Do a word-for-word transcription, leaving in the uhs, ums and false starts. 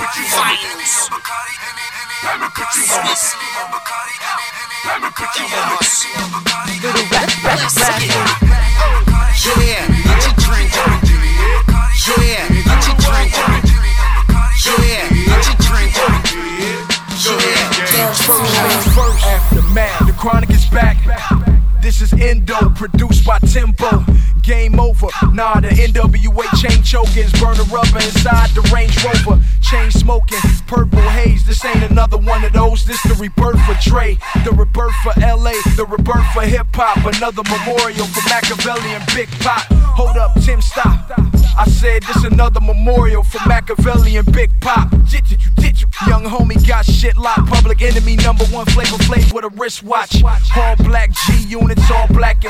put you on. Let me put you on. Let me put you on. Little rap, rap, rap. Yeah, get your drink on. Yeah, get your drink on. Yeah, get your drink on. Yeah, first aftermath. The Chronic is back. This is Endo, produced by Tempo. Game over. Nah, the N W A chain chokers, burning rubber inside the Range Rover. Chain smoking, purple haze. This ain't another one of those. This the rebirth for Dre, the rebirth for L A, the rebirth for hip hop. Another memorial for Machiavelli and Big Pop. Hold up, Tim, stop. I said this another memorial for Machiavelli and Big Pop. Young homie got shit locked. Public enemy number one, Flavor Flav with a wristwatch. All black G units, all black.